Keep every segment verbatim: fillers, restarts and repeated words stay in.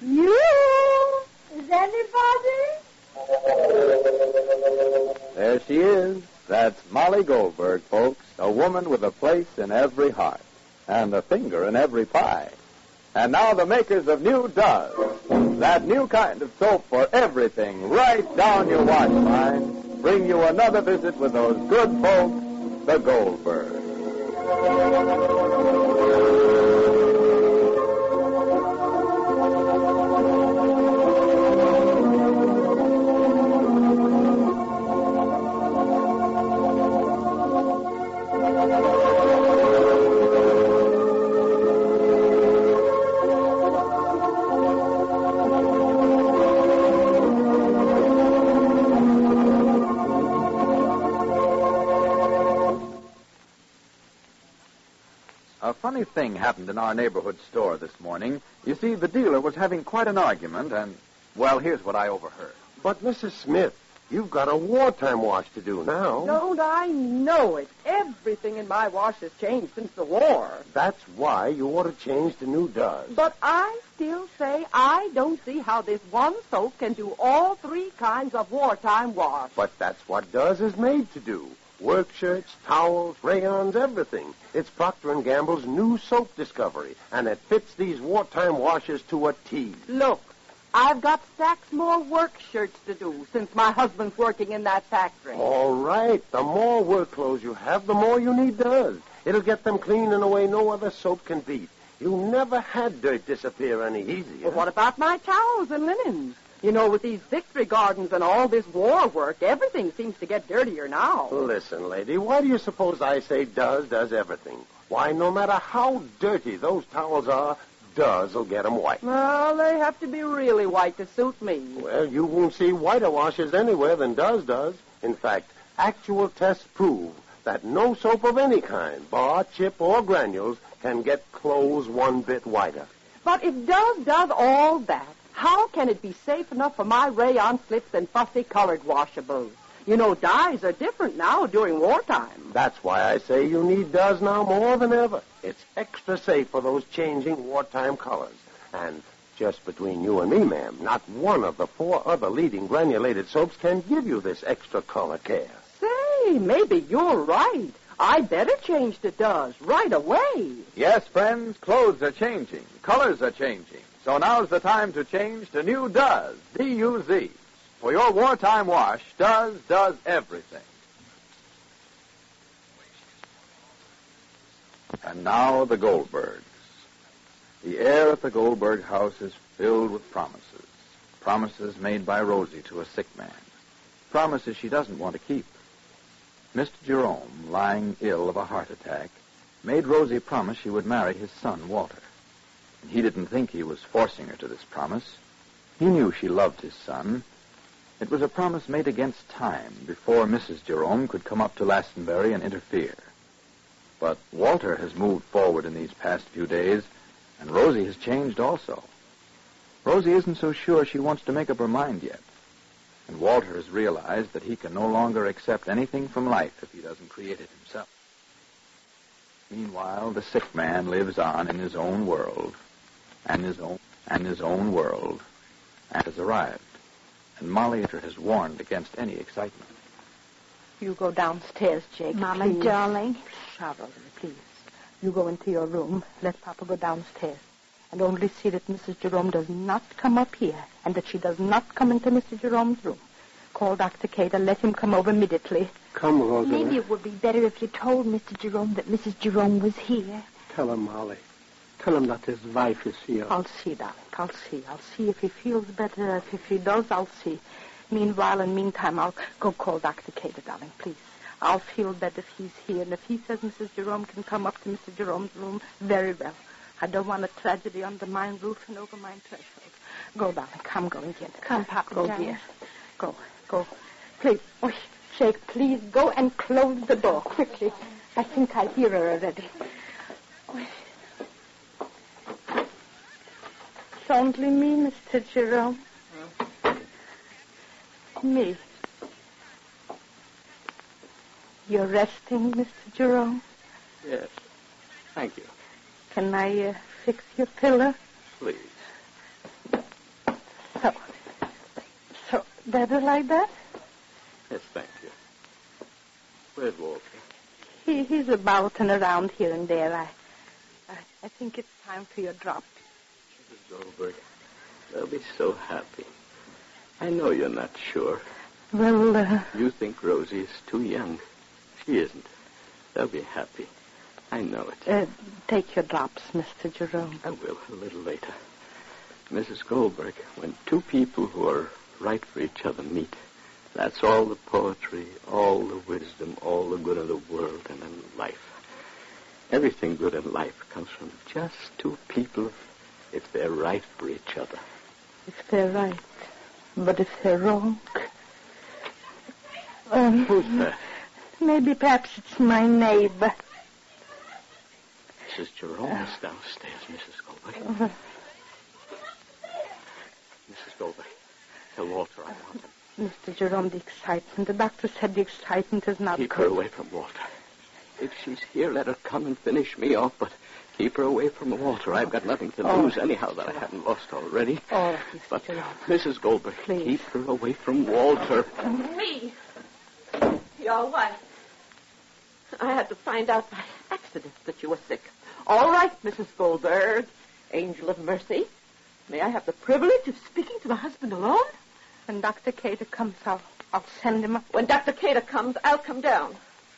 You? Is anybody? There she is. That's Molly Goldberg, folks. A woman with a place in every heart and a finger in every pie. And now the makers of New Does, that new kind of soap for everything right down your wash line, bring you another visit with those good folks, the Goldbergs. A funny thing happened in our neighborhood store this morning. You see, the dealer was having quite an argument, and, well, here's what I overheard. But, Missus Smith, you've got a wartime wash to do now. Don't I know it? Everything in my wash has changed since the war. That's why you ought to change to New Does. But I still say I don't see how this one soap can do all three kinds of wartime wash. But that's what Does is made to do. Work shirts, towels, rayons, everything. It's Procter and Gamble's new soap discovery, and it fits these wartime washes to a T. Look, I've got stacks more work shirts to do since my husband's working in that factory. All right. The more work clothes you have, the more you need Does. It'll get them clean in a way no other soap can beat. You never had dirt disappear any easier. But what about my towels and linens? You know, with these victory gardens and all this war work, everything seems to get dirtier now. Listen, lady, why do you suppose I say Does does everything? Why, no matter how dirty those towels are, Does will get them white. Well, they have to be really white to suit me. Well, you won't see whiter washes anywhere than Does does. In fact, actual tests prove that no soap of any kind, bar, chip, or granules, can get clothes one bit whiter. But if Does does all that, how can it be safe enough for my rayon slips and fussy-colored washables? You know, dyes are different now during wartime. That's why I say you need Does now more than ever. It's extra safe for those changing wartime colors. And just between you and me, ma'am, not one of the four other leading granulated soaps can give you this extra color care. Say, maybe you're right. I better change to Does right away. Yes, friends, clothes are changing. Colors are changing. So now's the time to change to New Does, D U Z. For your wartime wash, Does does everything. And now the Goldbergs. The air at the Goldberg house is filled with promises. Promises made by Rosie to a sick man. Promises she doesn't want to keep. Mister Jerome, lying ill of a heart attack, made Rosie promise she would marry his son, Walter. He didn't think he was forcing her to this promise. He knew she loved his son. It was a promise made against time, before Missus Jerome could come up to Lastonbury and interfere. But Walter has moved forward in these past few days, and Rosie has changed also. Rosie isn't so sure she wants to make up her mind yet. And Walter has realized that he can no longer accept anything from life if he doesn't create it himself. Meanwhile, the sick man lives on in his own world. And his own and his own world, and has arrived. And Molly has warned against any excitement. You go downstairs, Jake. Mama, please. darling. Shut up, please. You go into your room. Let Papa go downstairs. And only see that Missus Jerome does not come up here, and that she does not come into Mister Jerome's room. Call Doctor Cater. Let him come over immediately. Come, Rosa. Maybe it would be better if you told Mister Jerome that Missus Jerome was here. Tell him, Molly. Tell him that his wife is here. I'll see, darling. I'll see. I'll see if he feels better. If, if he does, I'll see. Meanwhile, and meantime, I'll go call Doctor Cater, darling, please. I'll feel better if he's here. And if he says Missus Jerome can come up to Mister Jerome's room, very well. I don't want a tragedy under my roof and over my threshold. Go, darling. Come, go and get it. Come, Papa, Go, darling. dear. Go, go. Please. Oh, Jake, please go and close the door quickly. I think I hear her already. Oh. It's only me, Mister Jerome. Huh? Me. You're resting, Mister Jerome? Yes. Thank you. Can I uh, fix your pillow? Please. Better like that? Yes, thank you. Where's Walter? He, he's about and around here and there. I, I, I think it's time for your drop. Missus Goldberg, they'll be so happy. I know you're not sure. Well, uh... You think Rosie is too young. She isn't. They'll be happy. I know it. Uh, take your drops, Mister Jerome. I will, a little later. Missus Goldberg, when two people who are right for each other meet, that's all the poetry, all the wisdom, all the good of the world and in life. Everything good in life comes from just two people if they're right for each other. If they're right. But if they're wrong... Um, Who's that? Maybe perhaps it's my neighbor. Missus Jerome is downstairs, Missus Goldberg. Uh, Missus Goldberg, tell Walter I want him. Mister Jerome, the excitement. The doctor said the excitement is not Keep good. her away from Walter. If she's here, let her come and finish me off, but keep her away from Walter. I've got nothing to Oh. lose anyhow that I haven't lost already. All right, Mister But, Jerome. Missus Goldberg, Please. keep her away from Walter. Me? Your wife. I had to find out by accident that you were sick. All right, Missus Goldberg, angel of mercy. May I have the privilege of speaking to the husband alone? When Doctor Cater comes, I'll, I'll send him up. When Doctor Cater comes, I'll come down.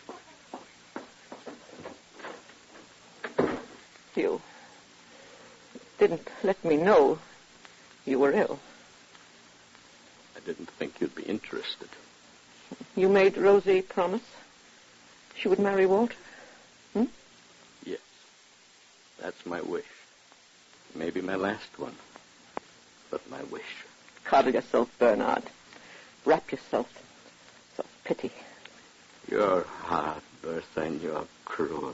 You didn't let me know you were ill. I didn't think you'd be interested. You made Rosie promise she would marry Walter? Hmm? Yes. That's my wish. Maybe my last one. But my wish. Coddle yourself, Bernard. Wrap yourself in self-pity. You're hard, Bertha, and you're cruel.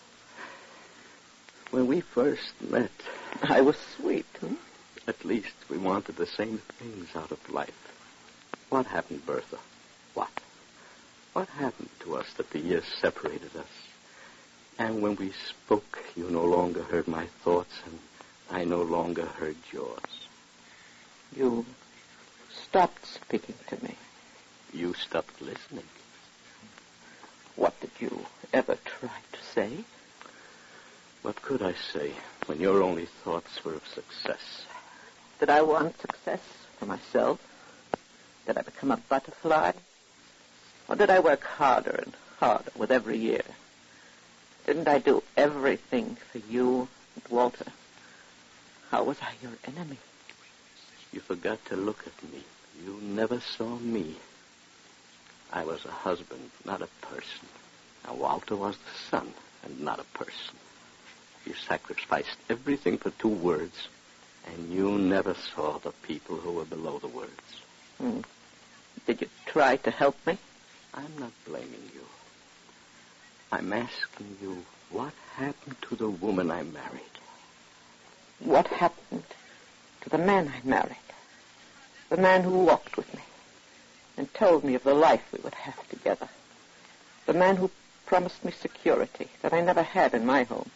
When we first met, I was sweet, hmm? at least we wanted the same things out of life. What happened, Bertha? What? What happened to us that the years separated us? And when we spoke, you no longer heard my thoughts, and I no longer heard yours. You stopped speaking to me. You stopped listening. What did you ever try to say? What could I say when your only thoughts were of success? Did I want success for myself? Did I become a butterfly? Or did I work harder and harder with every year? Didn't I do everything for you and Walter? How was I your enemy? You forgot to look at me. You never saw me. I was a husband, not a person. And Walter was the son, and not a person. You sacrificed everything for two words, and you never saw the people who were below the words. Hmm. Did you try to help me? I'm not blaming you. I'm asking you, what happened to the woman I married? What happened to the man I married? The man who walked with me and told me of the life we would have together. The man who promised me security that I never had in my home.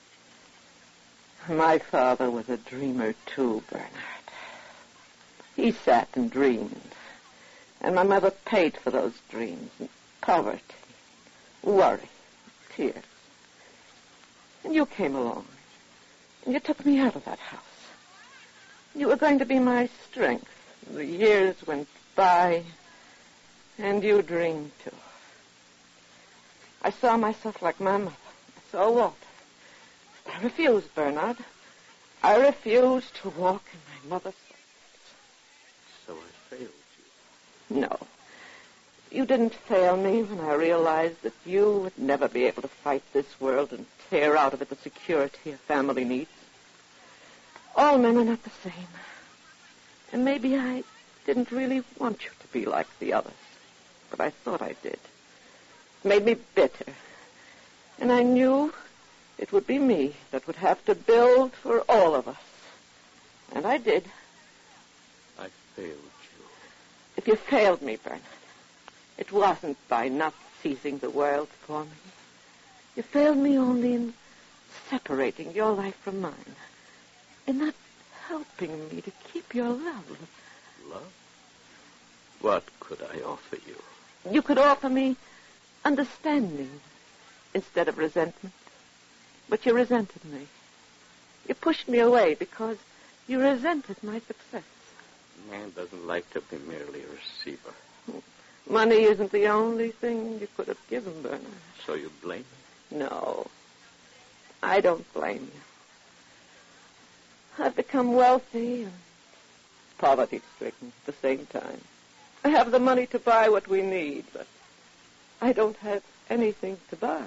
My father was a dreamer too, Bernard. He sat and dreamed. And my mother paid for those dreams in poverty, worry, tears. And you came along, and you took me out of that house. You were going to be my strength. The years went by, and you dreamed too. I saw myself like my mother. I saw Walter. I refused, Bernard. I refused to walk in my mother's steps. So I failed you. No. You didn't fail me when I realized that you would never be able to fight this world and tear out of it the security a family needs. All men are not the same. And maybe I didn't really want you to be like the others. But I thought I did. It made me bitter. And I knew it would be me that would have to build for all of us. And I did. I failed you. If you failed me, Bernard, it wasn't by not seizing the world for me. You failed me only in separating your life from mine. In not helping me to keep your love. Love? What could I offer you? You could offer me understanding instead of resentment. But you resented me. You pushed me away because you resented my success. A man doesn't like to be merely a receiver. Money isn't the only thing you could have given, Bernard. So you blame me? No. I don't blame you. I've become wealthy and poverty-stricken at the same time. I have the money to buy what we need, but I don't have anything to buy.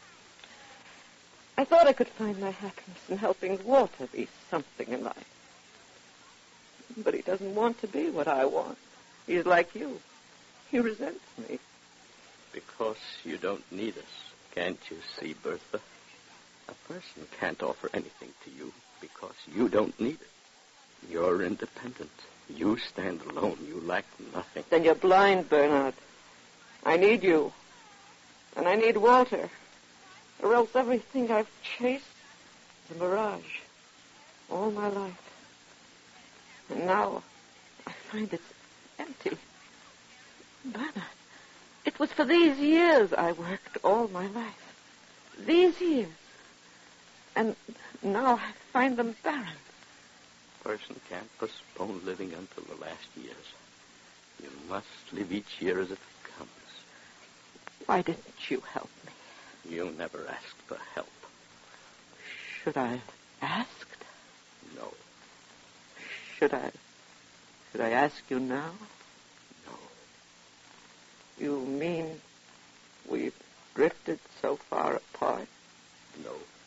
I thought I could find my happiness in helping Walter be something in life. But he doesn't want to be what I want. He's like you. He resents me. Because you don't need us. Can't you see, Bertha? A person can't offer anything to you because you don't need it. You're independent. You stand alone. You lack nothing. Then you're blind, Bernard. I need you. And I need Walter. Or else everything I've chased is a mirage. All my life. And now I find it's empty. Bernard, it was for these years I worked all my life. These years. And now I find them barren. A person can't postpone living until the last years. You must live each year as it comes. Why didn't you help me? You never asked for help. Should I have asked? No. Should I... Should I ask you now? No. You mean we've drifted so far apart? No.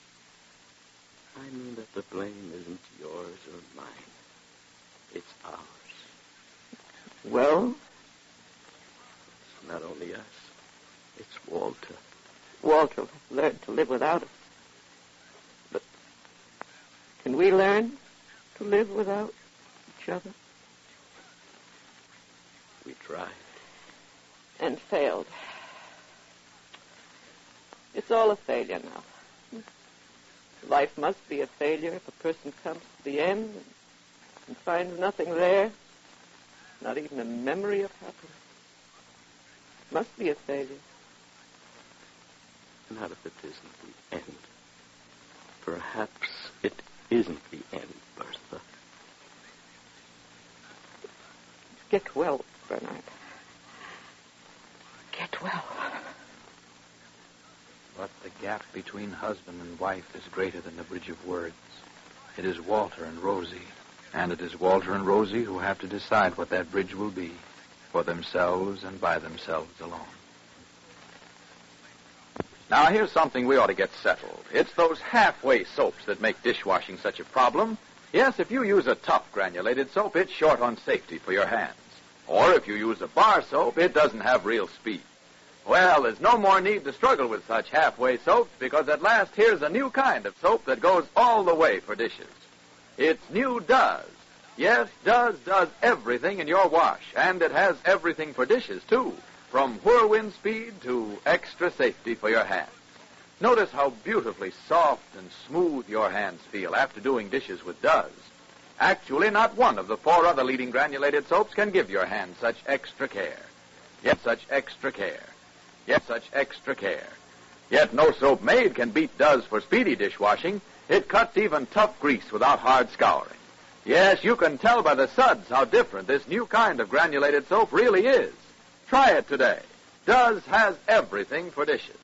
I mean that the blame isn't yours or mine. It's ours. Well? It's not only us. It's Walter. Walter will learn to live without us. But can we learn to live without each other? We tried. And failed. It's all a failure now. Life must be a failure if a person comes to the end and finds nothing there, not even a memory of happiness. It must be a failure. Not if it isn't the end. Perhaps it isn't the end, Bertha. Get well, Bernard. Get well. But the gap between husband and wife is greater than the bridge of words. It is Walter and Rosie. And it is Walter and Rosie who have to decide what that bridge will be, for themselves and by themselves alone. Now, here's something we ought to get settled. It's those halfway soaps that make dishwashing such a problem. Yes, if you use a tough granulated soap, it's short on safety for your hands. Or if you use a bar soap, it doesn't have real speed. Well, there's no more need to struggle with such halfway soaps, because at last here's a new kind of soap that goes all the way for dishes. It's new Does. Yes, Does does everything in your wash, and it has everything for dishes, too, from whirlwind speed to extra safety for your hands. Notice how beautifully soft and smooth your hands feel after doing dishes with Does. Actually, not one of the four other leading granulated soaps can give your hands such extra care. Yet such extra care. Yet such extra care. Yet no soap made can beat Does for speedy dishwashing. It cuts even tough grease without hard scouring. Yes, you can tell by the suds how different this new kind of granulated soap really is. Try it today. Does has everything for dishes.